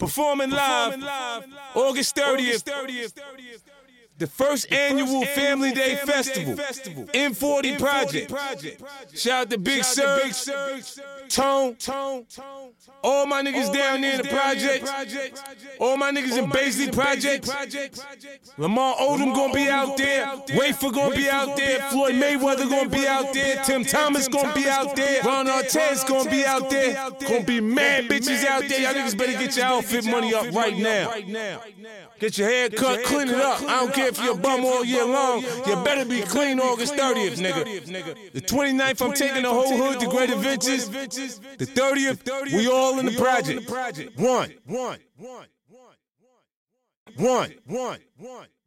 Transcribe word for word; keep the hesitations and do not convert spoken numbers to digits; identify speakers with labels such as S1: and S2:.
S1: Performing live, August thirtieth. The first annual Family Day Festival, M forty Project. Shout out to Big Surge, Tone, all my niggas down there in the project, all my niggas in Baisley Project. Lamar Odom gonna be out there, Wafer gonna be out there, Floyd Mayweather gonna be out there, Tim Thomas gonna be out there, Ron Artest gonna be out there. Gonna be mad bitches out there. Y'all niggas better get your outfit money up right now. Get your hair cut, clean it up. I don't care if you're a bum all year long. You better be clean August thirtieth, nigga. The twenty-ninth, I'm taking the whole hood to Great Adventures. The thirtieth, we all in the project. One, one, one, one, one, one, one.